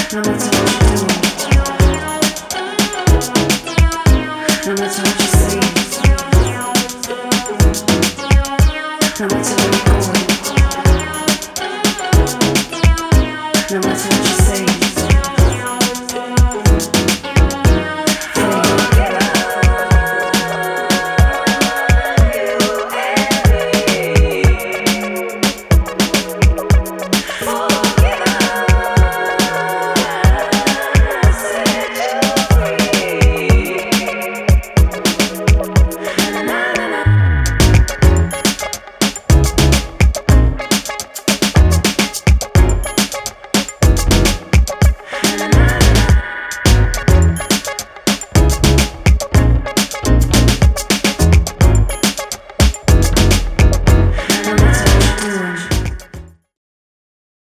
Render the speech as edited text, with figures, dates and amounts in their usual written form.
No matter what you do, no matter what you say, no matter where you're going, no matter what